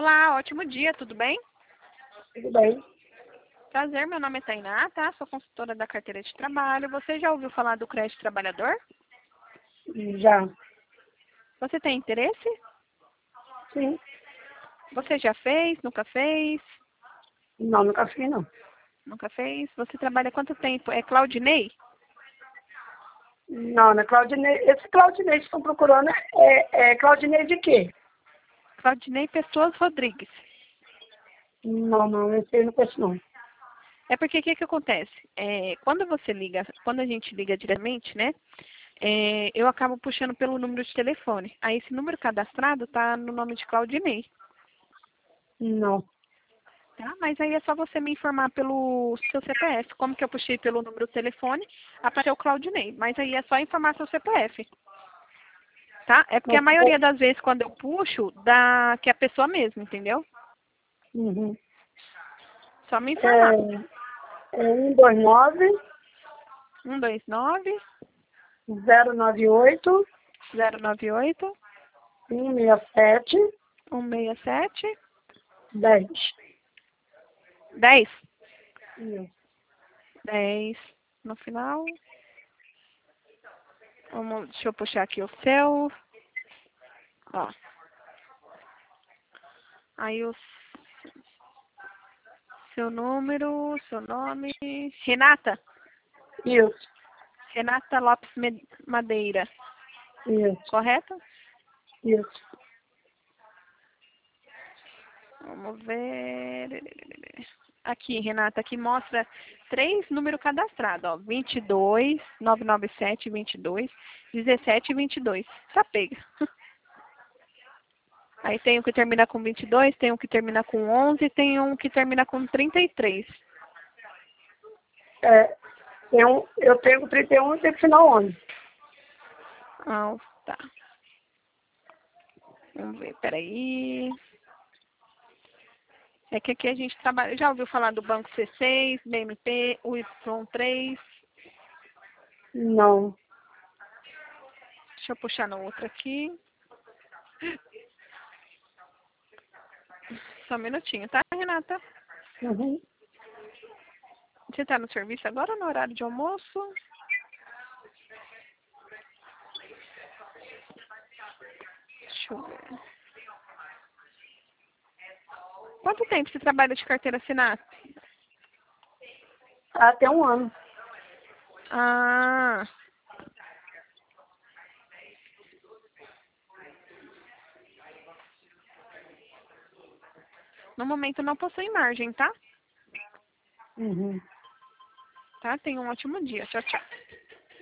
Olá, ótimo dia, tudo bem? Tudo bem? Prazer, meu nome é Tainá, tá? Sou consultora da carteira de trabalho. Você já ouviu falar do crédito trabalhador? Já. Você tem interesse? Sim. Você já fez? Nunca fez? Não, nunca fiz, não. Nunca fez? Você trabalha há quanto tempo? É Claudinei? Não, não é Claudinei. Esse Claudinei que estão procurando é Claudinei de quê? Claudinei Pessoas Rodrigues. Não, esse aí eu não conheço, não. É porque o que que acontece? Quando a gente liga diretamente, né? Eu acabo puxando pelo número de telefone. Aí esse número cadastrado tá no nome de Claudinei. Não. Tá? Mas aí é só você me informar pelo seu CPF. Como que eu puxei pelo número do telefone, apareceu o Claudinei. Mas aí é só informar seu CPF. Tá? É porque a maioria das vezes quando eu puxo, dá que é a pessoa mesmo, entendeu? Uhum. Só me É, informar. é 129 129 098 098 167 167 10. 10. Isso. 10 no final. Deixa eu puxar aqui o seu. Ó. Aí o seu número, seu nome. Renata? Isso. Renata Lopes Madeira. Isso. Correto? Isso. Vamos ver. Aqui, Renata, aqui mostra 3 números cadastrados, ó. 22, 997, 22, 17 e 22. Tá pega. Aí tem um que termina com 22, tem um que termina com 11, tem um que termina com 33. Eu tenho 31 e tenho final 11. Ah, tá. Vamos ver, peraí. É que aqui a gente trabalha. Já ouviu falar do Banco C6, BMP, o Y3? Não. Deixa eu puxar no outro aqui. Só um minutinho, tá, Renata? Uhum. Você tá no serviço agora ou no horário de almoço? Deixa eu ver. Quanto tempo você trabalha de carteira assinada? Até um ano. Ah, no momento não possui margem, tá? Uhum. Tá? Tenha um ótimo dia. Tchau, tchau.